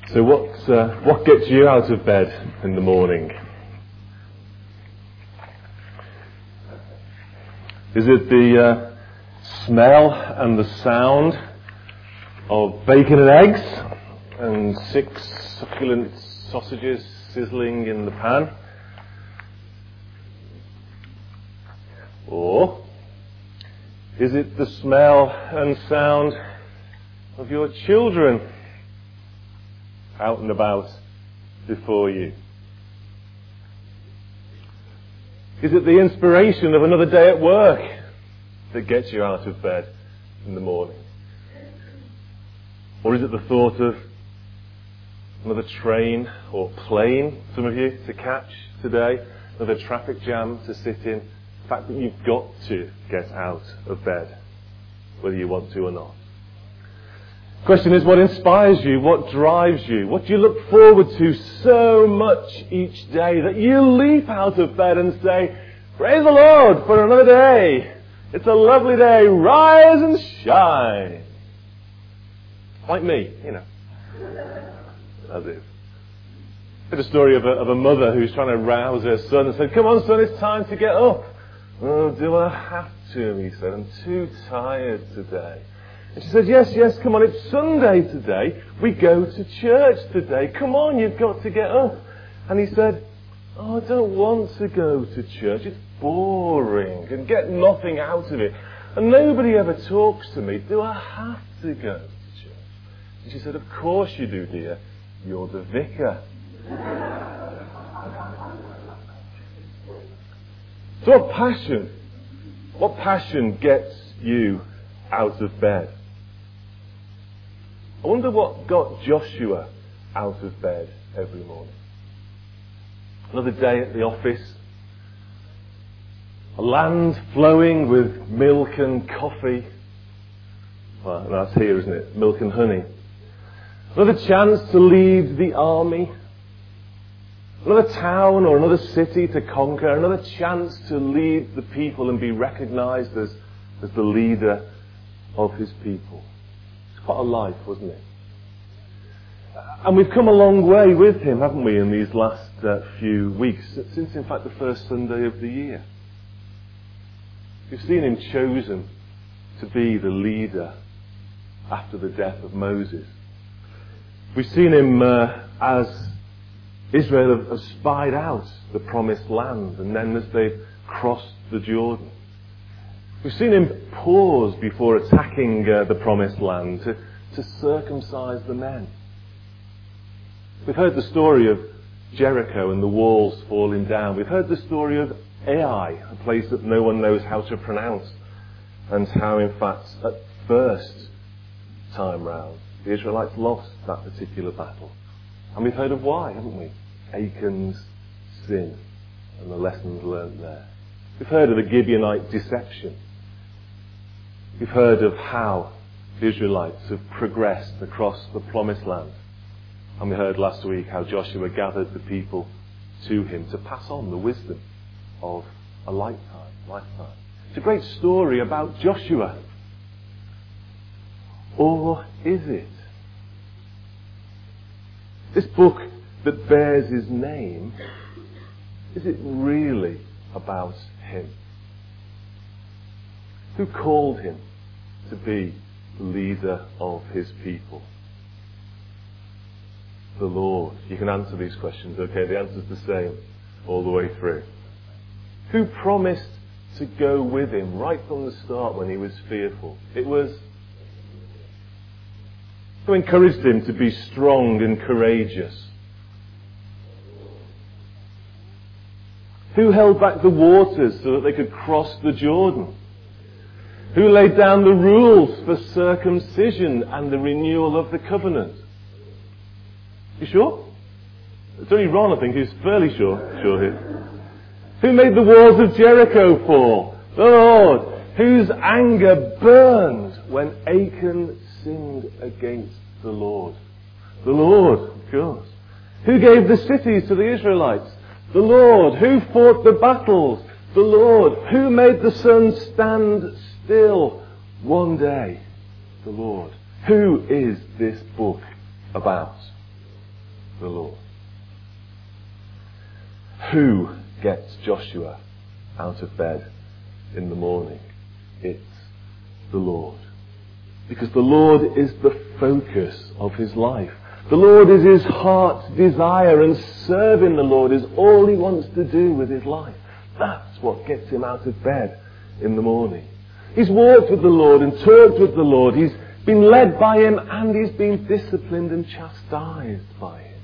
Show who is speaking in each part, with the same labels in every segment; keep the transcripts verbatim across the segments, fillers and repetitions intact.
Speaker 1: So what uh, what gets you out of bed in the morning? Is it the uh, smell and the sound of bacon and eggs and six succulent sausages sizzling in the pan? Or is it the smell and sound of your children out and about before you? Is it the inspiration of another day at work that gets you out of bed in the morning? Or is it the thought of another train or plane, some of you, to catch today, another traffic jam to sit in, the fact that you've got to get out of bed, whether you want to or not? The question is, what inspires you? What drives you? What do you look forward to so much each day that you leap out of bed and say, "Praise the Lord for another day. It's a lovely day. Rise and shine." Like me, you know. As is. I heard a story of a, of a mother who's trying to rouse her son and said, "Come on, son, it's time to get up." "Oh, do I have to?" he said. "I'm too tired today." And she said, yes, yes, come on, it's Sunday today. We go to church today. Come on, you've got to get up. And he said, "Oh, I don't want to go to church. It's boring and get nothing out of it. And nobody ever talks to me. Do I have to go to church?" And she said, "Of course you do, dear. You're the vicar." So what passion, what passion gets you out of bed? I wonder what got Joshua out of bed every morning. Another day at the office. A land flowing with milk and coffee. Well, that's here, isn't it? Milk and honey. Another chance to lead the army. Another town or another city to conquer. Another chance to lead the people and be recognised as, as the leader of his people. It's quite a life, wasn't it? And we've come a long way with him, haven't we, in these last uh, few weeks, since in fact the first Sunday of the year. We've seen him chosen to be the leader after the death of Moses. We've seen him uh, as Israel have, have spied out the promised land, and then as they've crossed the Jordan. We've seen him pause before attacking uh, the promised land to, to circumcise the men. We've heard the story of Jericho and the walls falling down. We've heard the story of Ai, a place that no one knows how to pronounce, and how in fact at first time round the Israelites lost that particular battle. And we've heard of why, haven't we? Achan's sin and the lessons learned there. We've heard of the Gibeonite deception. We've heard of how the Israelites have progressed across the promised land. And we heard last week how Joshua gathered the people to him to pass on the wisdom of a lifetime. lifetime. It's a great story about Joshua. Or is it? This book that bears his name, is it really about him? Who called him to be the leader of his people? The Lord. You can answer these questions, okay? The answer's the same all the way through. Who promised to go with him right from the start when he was fearful? It was. Who encouraged him to be strong and courageous? Who held back the waters so that they could cross the Jordan? Who laid down the rules for circumcision and the renewal of the covenant? You sure? It's only Ron, I think, who's fairly sure, sure here. Who made the walls of Jericho fall? The Lord. Whose anger burned when Achan sinned against the Lord? The Lord, of course. Who gave the cities to the Israelites? The Lord. Who fought the battles? The Lord. Who made the sun stand still one day? The Lord. Who is this book about? the Lord. Who gets Joshua out of bed in the morning? It's the Lord. Because the Lord is the focus of his life. The Lord is his heart's desire, and serving the Lord is all he wants to do with his life. That's what gets him out of bed in the morning. He's walked with the Lord and talked with the Lord. He's been led by him, and he's been disciplined and chastised by him.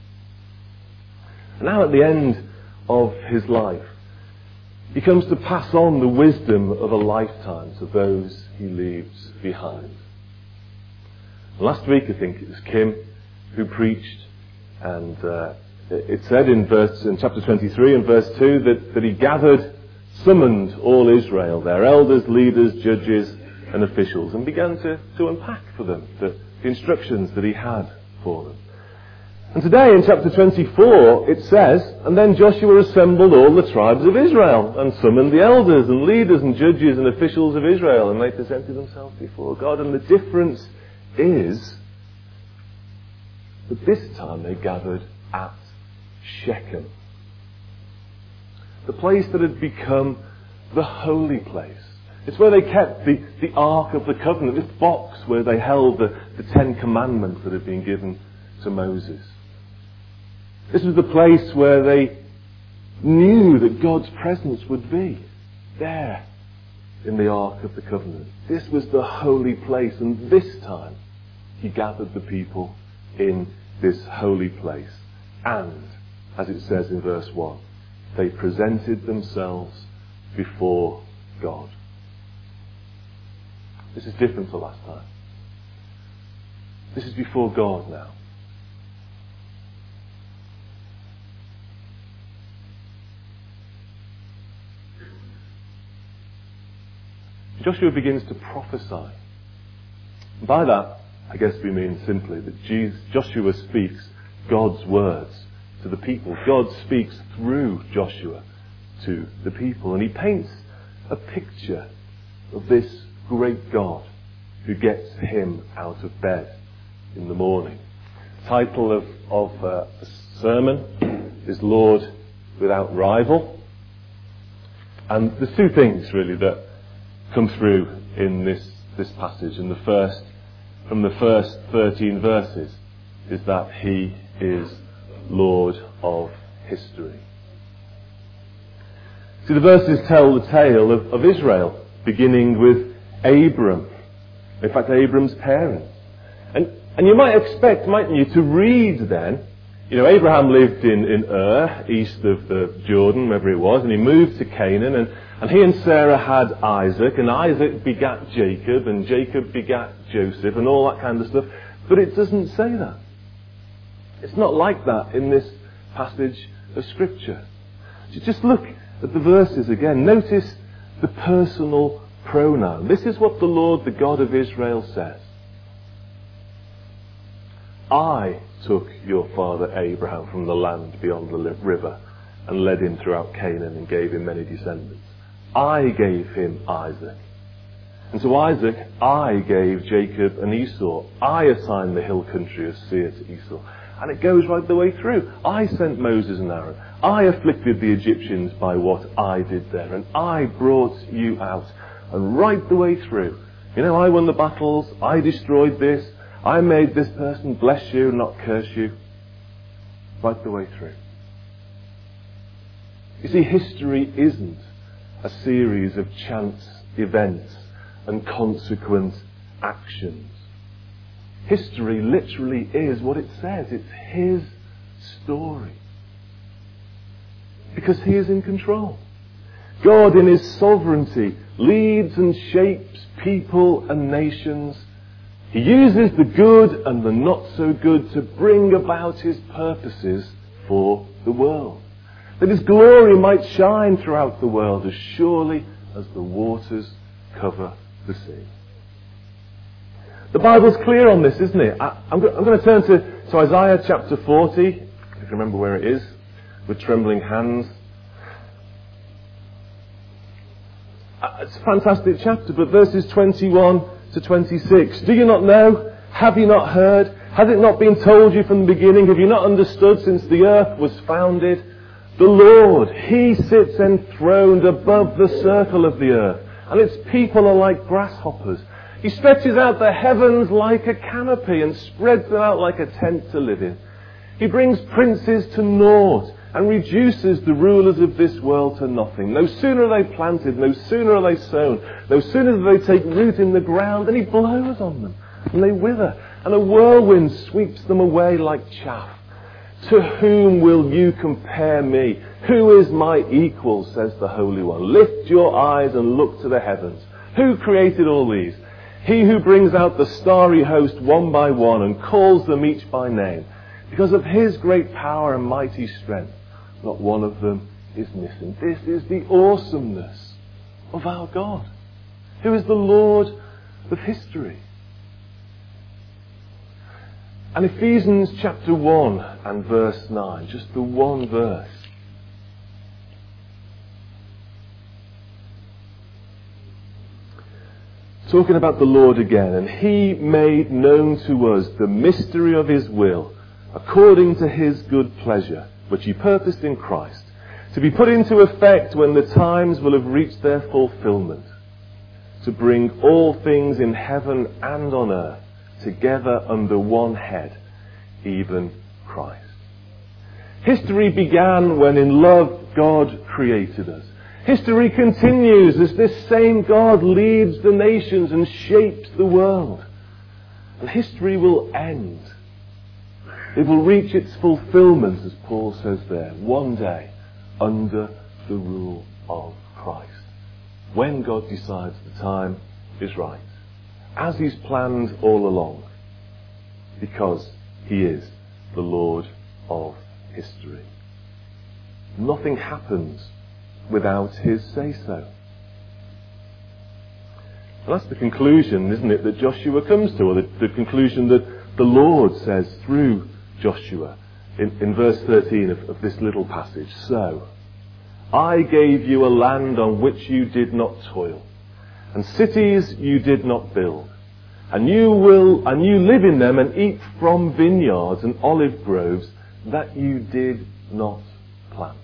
Speaker 1: And now at the end of his life, he comes to pass on the wisdom of a lifetime to those he leaves behind. Last week, I think it was Kim who preached, and uh, it said in verse in chapter twenty-three and verse two that, that he gathered, summoned all Israel, their elders, leaders, judges and officials, and began to, to unpack for them the, the instructions that he had for them. And today in chapter twenty-four it says, and then Joshua assembled all the tribes of Israel and summoned the elders and leaders and judges and officials of Israel, and they presented themselves before God. And the difference is that this time they gathered at Shechem, the place that had become the holy place. It's where they kept the, the Ark of the Covenant, this box where they held the, the Ten Commandments that had been given to Moses. This was the place where they knew that God's presence would be, there in the Ark of the Covenant. This was the holy place, and this time he gathered the people in this holy place. And, as it says in verse one, they presented themselves before God. This is different to last time. This is before God now. Joshua begins to prophesy. By that, I guess we mean simply that Jesus, Joshua speaks God's words to the people. God speaks through Joshua to the people. And he paints a picture of this great God who gets him out of bed in the morning. The title of, of uh, the sermon is Lord Without Rival. And there's two things really that come through in this, this passage. And the first, from the first thirteen verses, is that he is Lord of history. See, the verses tell the tale of, of Israel, beginning with Abram. In fact, Abram's parents. And, and you might expect, mightn't you, to read then, you know, Abraham lived in, in Ur, east of the Jordan, wherever it was, and he moved to Canaan, and, and he and Sarah had Isaac, and Isaac begat Jacob, and Jacob begat Joseph, and all that kind of stuff. But it doesn't say that. It's not like that in this passage of Scripture. So just look at the verses again. Notice the personal pronoun. This is what the Lord, the God of Israel, says. I took your father Abraham from the land beyond the river and led him throughout Canaan and gave him many descendants. I gave him Isaac. And to Isaac, I gave Jacob and Esau. I assigned the hill country of Seir to Esau. And it goes right the way through. I sent Moses and Aaron. I afflicted the Egyptians by what I did there. And I brought you out. And right the way through. You know, I won the battles. I destroyed this. I made this person bless you, not curse you. Right the way through. You see, history isn't a series of chance events and consequent actions. History literally is what it says. It's his story. Because he is in control. God in his sovereignty leads and shapes people and nations. He uses the good and the not so good to bring about his purposes for the world. That his glory might shine throughout the world as surely as the waters cover the sea. The Bible's clear on this, isn't it? I, I'm, go, I'm going to turn to, to Isaiah chapter forty, if you can remember where it is, with trembling hands. Uh, it's a fantastic chapter, but verses twenty-one to twenty-six. Do you not know? Have you not heard? Has it not been told you from the beginning? Have you not understood since the earth was founded? The Lord, He sits enthroned above the circle of the earth, and its people are like grasshoppers. He stretches out the heavens like a canopy and spreads them out like a tent to live in. He brings princes to naught and reduces the rulers of this world to nothing. No sooner are they planted, no sooner are they sown, no sooner do they take root in the ground, and He blows on them, and they wither, and a whirlwind sweeps them away like chaff. To whom will you compare me? Who is my equal, says the Holy One. Lift your eyes and look to the heavens. Who created all these? He who brings out the starry host one by one and calls them each by name. Because of His great power and mighty strength, not one of them is missing. This is the awesomeness of our God, who is the Lord of history. And Ephesians chapter one and verse nine, just the one verse. Talking about the Lord again, and He made known to us the mystery of His will, according to His good pleasure, which He purposed in Christ, to be put into effect when the times will have reached their fulfillment, to bring all things in heaven and on earth together under one head, even Christ. History began when in love God created us. History continues as this same God leads the nations and shapes the world. And history will end. It will reach its fulfillment, as Paul says there, one day under the rule of Christ. When God decides the time is right. As He's planned all along, because He is the Lord of history. Nothing happens without His say-so. And that's the conclusion, isn't it, that Joshua comes to, or the, the conclusion that the Lord says through Joshua in, in verse thirteen of, of this little passage. So, I gave you a land on which you did not toil, and cities you did not build, and you will, and you live in them and eat from vineyards and olive groves that you did not plant.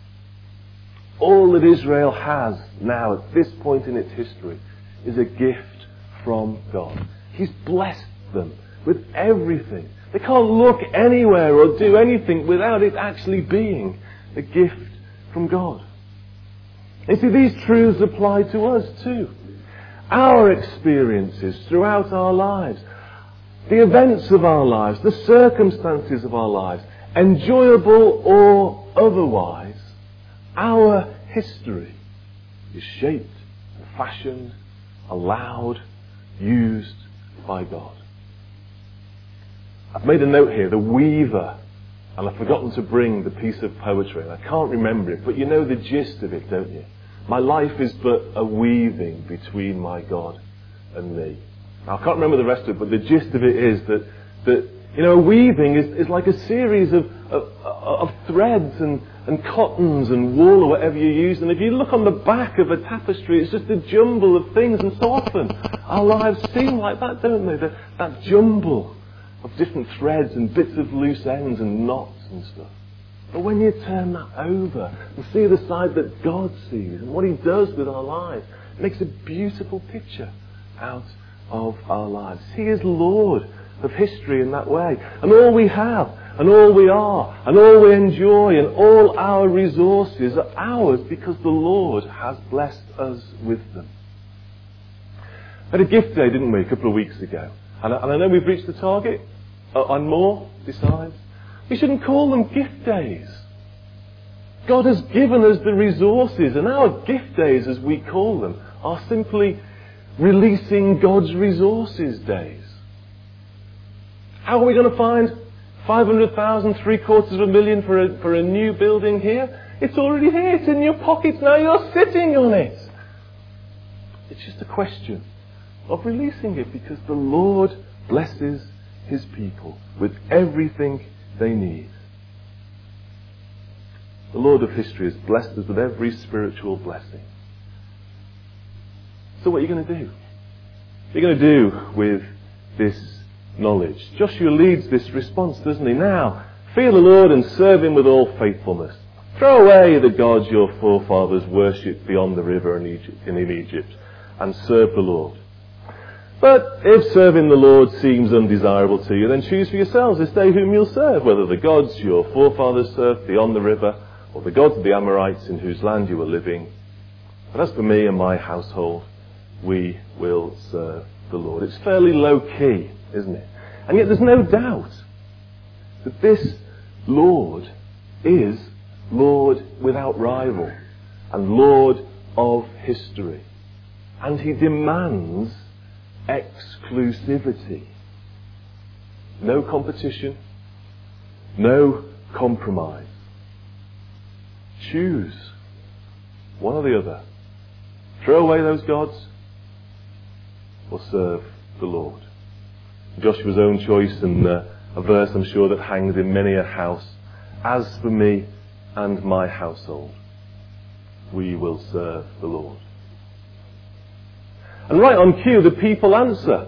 Speaker 1: All that Israel has now at this point in its history is a gift from God. He's blessed them with everything. They can't look anywhere or do anything without it actually being a gift from God. You see, these truths apply to us too. Our experiences throughout our lives, the events of our lives, the circumstances of our lives, enjoyable or otherwise, our history is shaped, fashioned, allowed, used by God. I've made a note here, the weaver, and I've forgotten to bring the piece of poetry, and I can't remember it, but you know the gist of it, don't you? My life is but a weaving between my God and me. Now, I can't remember the rest of it, but the gist of it is that, that you know, a weaving is, is like a series of, of, of threads and, and cottons and wool or whatever you use. And if you look on the back of a tapestry, it's just a jumble of things. And so often, our lives seem like that, don't they? That, that jumble of different threads and bits of loose ends and knots and stuff. But when you turn that over and see the side that God sees and what He does with our lives, it makes a beautiful picture out of our lives. He is Lord of history in that way. And all we have, and all we are, and all we enjoy, and all our resources are ours because the Lord has blessed us with them. We had a gift day, didn't we, a couple of weeks ago? And I, and I know we've reached the target, uh, and more besides. We shouldn't call them gift days. God has given us the resources, and our gift days, as we call them, are simply releasing God's resources days. How are we going to find five hundred thousand, three quarters of a million for a, for a new building here? It's already here. It's in your pockets now. You're sitting on it. It's just a question of releasing it because the Lord blesses His people with everything they need. The Lord of history has blessed us with every spiritual blessing. So what are you going to do? What are you going to do with this knowledge. Joshua leads this response, doesn't he? Now, fear the Lord and serve him with all faithfulness. Throw away the gods your forefathers worshipped beyond the river in Egypt, in Egypt and serve the Lord. But if serving the Lord seems undesirable to you, then choose for yourselves this day whom you'll serve, whether the gods your forefathers served beyond the river or the gods of the Amorites in whose land you were living. But as for me and my household, we will serve the Lord. It's fairly low key, isn't it? And yet there's no doubt that this Lord is Lord without rival and Lord of history. And he demands exclusivity. No competition, no compromise. Choose one or the other. Throw away those gods or serve the Lord. Joshua's own choice, and uh, a verse I'm sure that hangs in many a house. As for me and my household, we will serve the Lord. And right on cue, the people answer.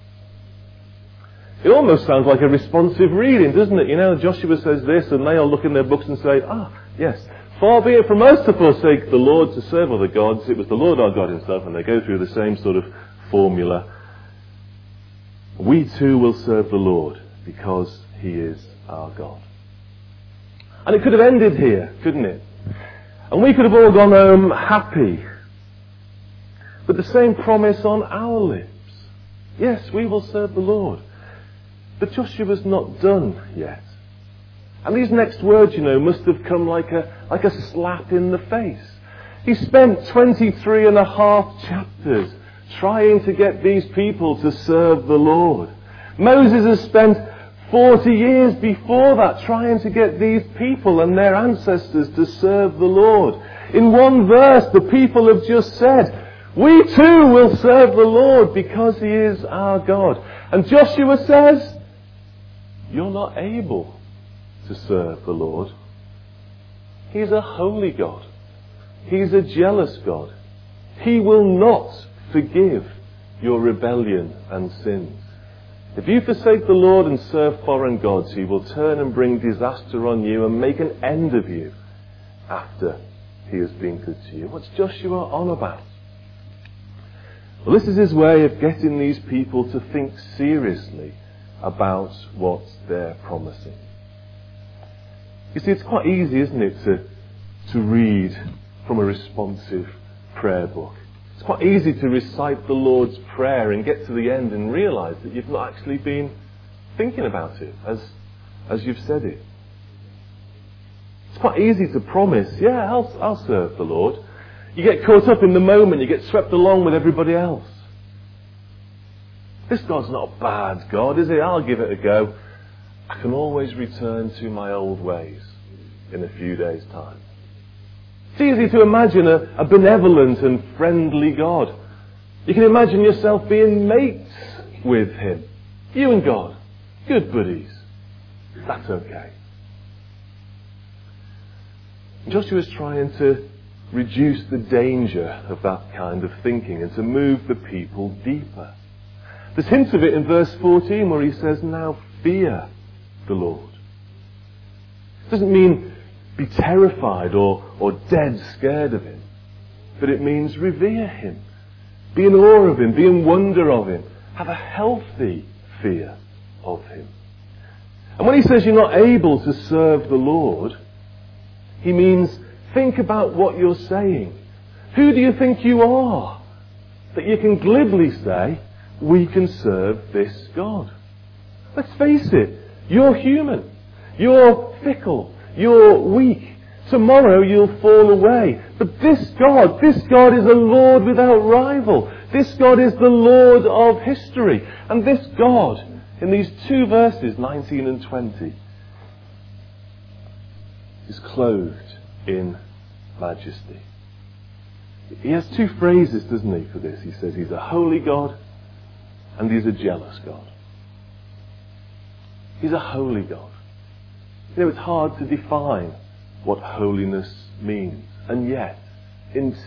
Speaker 1: It almost sounds like a responsive reading, doesn't it? You know, Joshua says this, and they all look in their books and say, ah, yes, far be it from us to forsake the Lord to serve other gods. It was the Lord our God himself, and they go through the same sort of formula. We too will serve the Lord because he is our God. And it could have ended here, couldn't it? And we could have all gone home happy. But the same promise on our lips. Yes, we will serve the Lord. But Joshua's not done yet. And these next words, you know, must have come like a, like a slap in the face. He spent twenty-three and a half chapters trying to get these people to serve the Lord. Moses has spent forty years before that trying to get these people and their ancestors to serve the Lord. In one verse, the people have just said, we too will serve the Lord because he is our God. And Joshua says, you're not able to serve the Lord. He's a holy God. He's a jealous God. He will not forgive your rebellion and sins. If you forsake the Lord and serve foreign gods, he will turn and bring disaster on you and make an end of you after he has been good to you. What's Joshua on about? Well, this is his way of getting these people to think seriously about what they're promising. You see, it's quite easy, isn't it, to, to read from a responsive prayer book. It's quite easy to recite the Lord's Prayer and get to the end and realise that you've not actually been thinking about it as, as you've said it. It's quite easy to promise, yeah, I'll, I'll serve the Lord. You get caught up in the moment, you get swept along with everybody else. This God's not a bad God, is he? I'll give it a go. I can always return to my old ways in a few days' time. It's easy to imagine a, a benevolent and friendly God. You can imagine yourself being mates with him. You and God. Good buddies. That's okay. Joshua's trying to reduce the danger of that kind of thinking and to move the people deeper. There's hints of it in verse fourteen where he says, now fear the Lord. It doesn't mean be terrified or, or dead scared of him, but it means revere him, be in awe of him, be in wonder of him, have a healthy fear of him. And when he says you're not able to serve the Lord, he means think about what you're saying. Who do you think you are that you can glibly say, we can serve this God? Let's face it, you're human. You're fickle. You're weak. Tomorrow you'll fall away. But this God, this God is a Lord without rival. This God is the Lord of history. And this God, in these two verses, nineteen and twenty, is clothed in majesty. He has two phrases, doesn't he, for this? He says he's a holy God and he's a jealous God. He's a holy God. You know, it's hard to define what holiness means. And yet,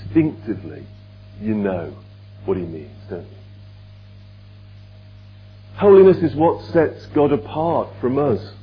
Speaker 1: instinctively, you know what he means, don't you? Holiness is what sets God apart from us.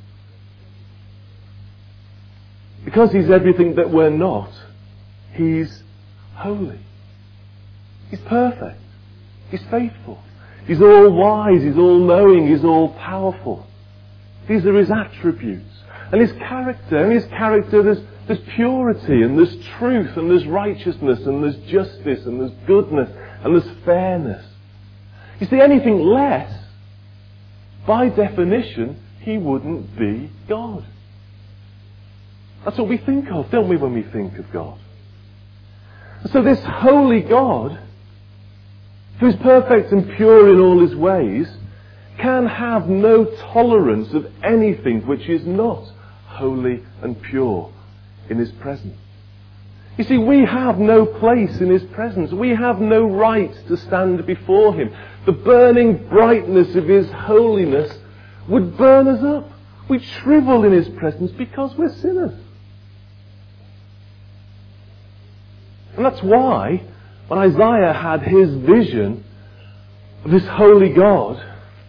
Speaker 1: Because He's everything that we're not, He's holy. He's perfect. He's faithful. He's all wise. He's all knowing. He's all powerful. These are His attributes. And His character. And His character, there's, there's purity, and there's truth, and there's righteousness, and there's justice, and there's goodness, and there's fairness. You see, anything less, by definition, He wouldn't be God. That's what we think of, don't we, when we think of God? So this holy God, who is perfect and pure in all His ways, can have no tolerance of anything which is not holy and pure in His presence. You see, we have no place in His presence. We have no right to stand before Him. The burning brightness of His holiness would burn us up. We'd shrivel in His presence because we're sinners. And that's why, when Isaiah had his vision of this holy God,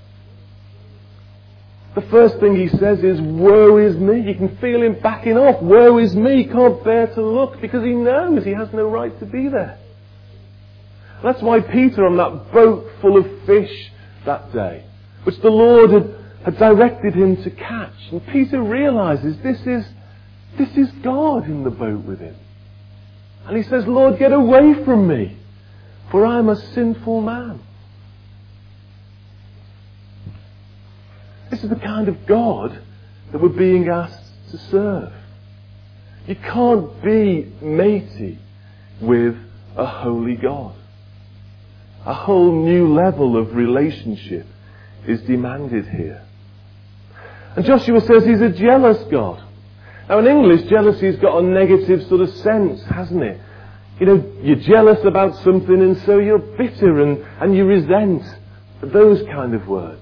Speaker 1: the first thing he says is, woe is me. You can feel him backing off. Woe is me. He can't bear to look because he knows he has no right to be there. And that's why Peter, on that boat full of fish that day, which the Lord had, had directed him to catch, and Peter realizes this is, this is God in the boat with him. And he says, Lord, get away from me, for I am a sinful man. This is the kind of God that we're being asked to serve. You can't be matey with a holy God. A whole new level of relationship is demanded here. And Joshua says he's a jealous God. Now in English, jealousy's got a negative sort of sense, hasn't it? You know, you're jealous about something and so you're bitter and, and you resent. Those kind of words.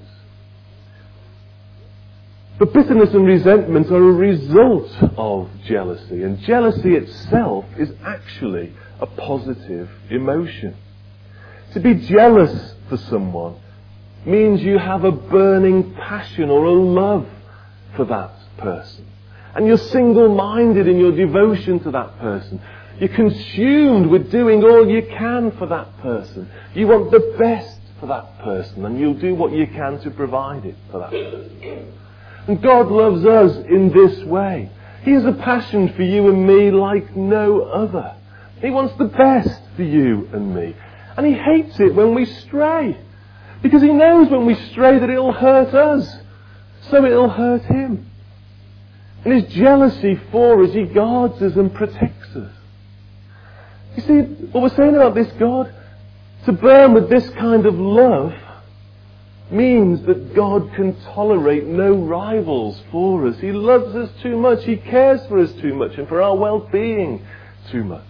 Speaker 1: But bitterness and resentment are a result of jealousy. And jealousy itself is actually a positive emotion. To be jealous for someone means you have a burning passion or a love for that person. And you're single-minded in your devotion to that person. You're consumed with doing all you can for that person. You want the best for that person, and you'll do what you can to provide it for that person. And God loves us in this way. He has a passion for you and me like no other. He wants the best for you and me. And He hates it when we stray. Because He knows when we stray that it'll hurt us. So it'll hurt Him. And His jealousy for us, He guards us and protects us. You see, what we're saying about this God, to burn with this kind of love means that God can tolerate no rivals for us. He loves us too much. He cares for us too much and for our well-being too much.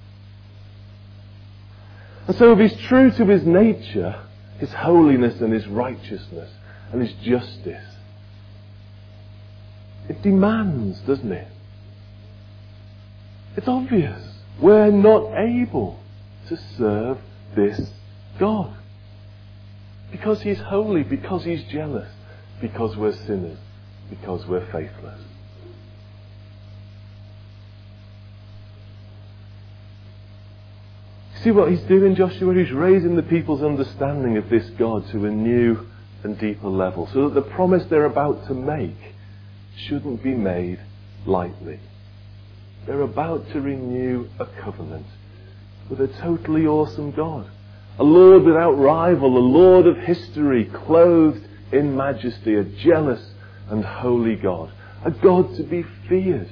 Speaker 1: And so if He's true to His nature, His holiness and His righteousness and His justice, it demands, doesn't it? It's obvious. We're not able to serve this God. Because He's holy, because He's jealous, because we're sinners, because we're faithless. See what He's doing, Joshua? He's raising the people's understanding of this God to a new and deeper level, so that the promise they're about to make shouldn't be made lightly. They're about to renew a covenant with a totally awesome God. A Lord without rival, a Lord of history, clothed in majesty, a jealous and holy God. A God to be feared.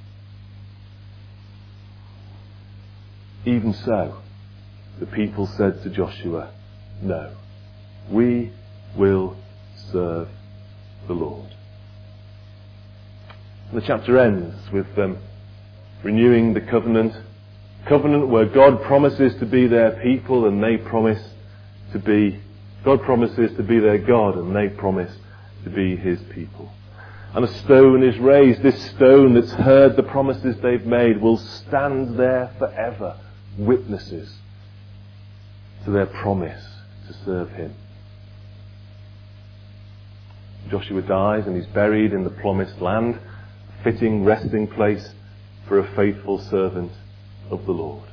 Speaker 1: Even so, the people said to Joshua, no, we will serve the Lord. And the chapter ends with them renewing the covenant. Covenant where God promises to be their people and they promise to be, God promises to be their God and they promise to be His people. And a stone is raised. This stone that's heard the promises they've made will stand there forever, witnesses to their promise to serve Him. Joshua dies and he's buried in the promised land, a fitting resting place for a faithful servant of the Lord.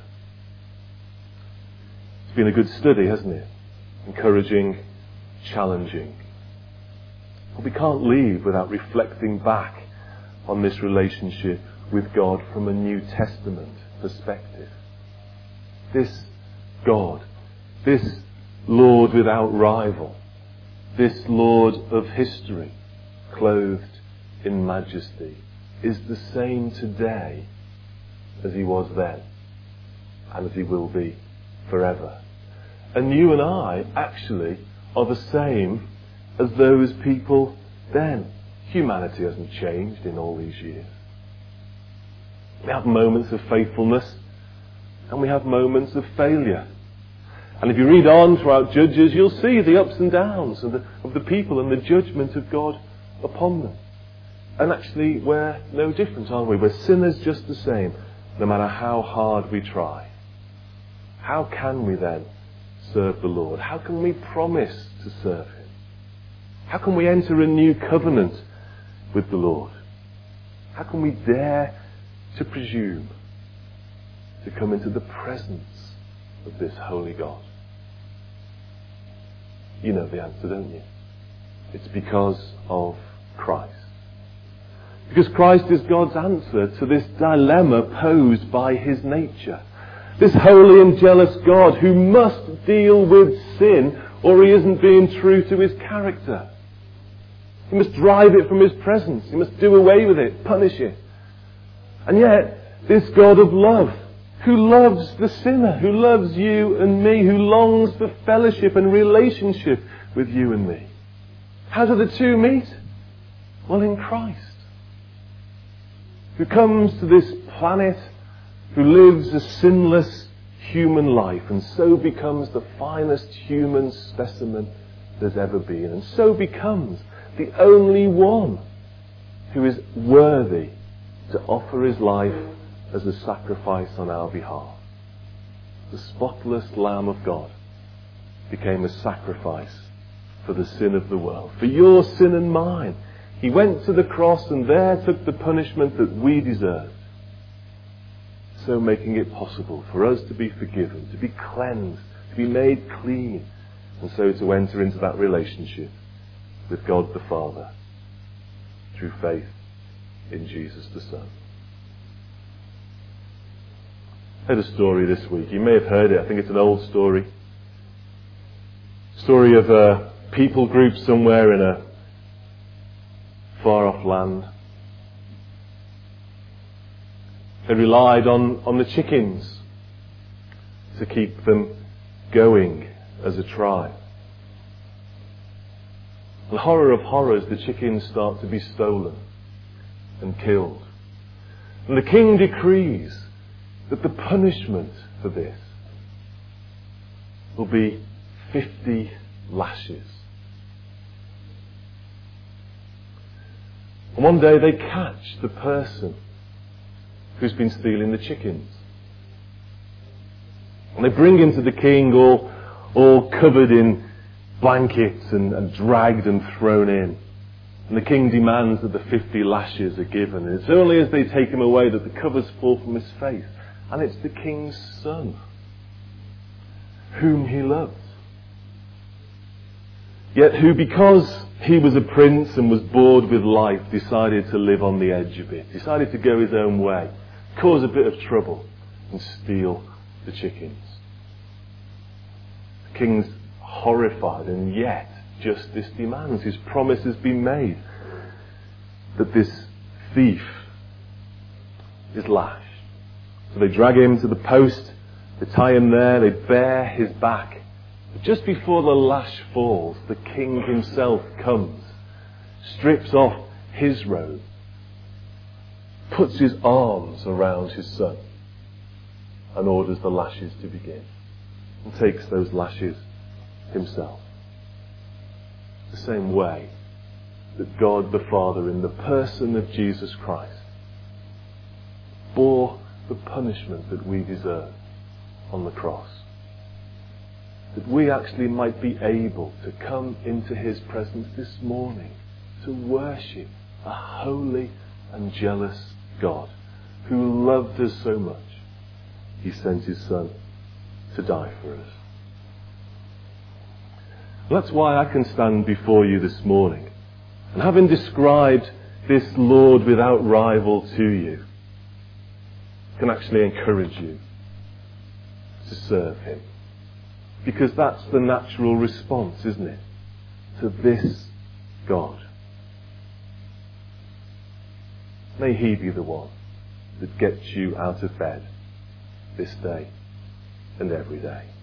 Speaker 1: It's been a good study, hasn't it? Encouraging, challenging. But we can't leave without reflecting back on this relationship with God from a New Testament perspective. This God, this Lord without rival, this Lord of history, clothed in majesty, is the same today as he was then, and as he will be forever. And you and I actually are the same as those people then. Humanity hasn't changed in all these years. We have moments of faithfulness and we have moments of failure. And if you read on throughout Judges, you'll see the ups and downs of the, of the people and the judgment of God upon them. And actually we're no different, aren't we? We're sinners just the same, no matter how hard we try. How can we then serve the Lord? How can we promise to serve Him? How can we enter a new covenant with the Lord? How can we dare to presume to come into the presence of this holy God? You know the answer, don't you? It's because of Christ. Because Christ is God's answer to this dilemma posed by His nature. This holy and jealous God who must deal with sin or He isn't being true to His character. He must drive it from His presence. He must do away with it, punish it. And yet, this God of love, who loves the sinner, who loves you and me, who longs for fellowship and relationship with you and me. How do the two meet? Well, in Christ, who comes to this planet, who lives a sinless human life, and so becomes the finest human specimen there's ever been, and so becomes the only one who is worthy to offer his life as a sacrifice on our behalf. The spotless Lamb of God became a sacrifice for the sin of the world, for your sin and mine. He went to the cross and there took the punishment that we deserved, so making it possible for us to be forgiven, to be cleansed, to be made clean, and so to enter into that relationship with God the Father through faith in Jesus the Son. I heard a story this week. You may have heard it. I think it's an old story. Story of a people group somewhere in a far off land. They relied on, on the chickens to keep them going as a tribe. And horror of horrors, the chickens start to be stolen and killed. And the king decrees that the punishment for this will be fifty lashes. And one day they catch the person who's been stealing the chickens. And they bring him to the king all, all covered in blankets and, and dragged and thrown in. And the king demands that the fifty lashes are given. And it's only as they take him away that the covers fall from his face. And it's the king's son, whom he loves. Yet who, because he was a prince and was bored with life, decided to live on the edge a bit, decided to go his own way, cause a bit of trouble and steal the chickens. The king's horrified, and yet justice demands. His promise has been made that this thief is lashed. So they drag him to the post, they tie him there, they bare his back. But just before the lash falls, the king himself comes, strips off his robe, puts his arms around his son, and orders the lashes to begin, and takes those lashes himself. The same way that God the Father, in the person of Jesus Christ, bore the punishment that we deserve on the cross. That we actually might be able to come into His presence this morning to worship a holy and jealous God who loved us so much, he sent his Son to die for us. That's why I can stand before you this morning, and having described this Lord without rival to you, can actually encourage you to serve him. Because that's the natural response, isn't it, to this God. May he be the one that gets you out of bed this day and every day.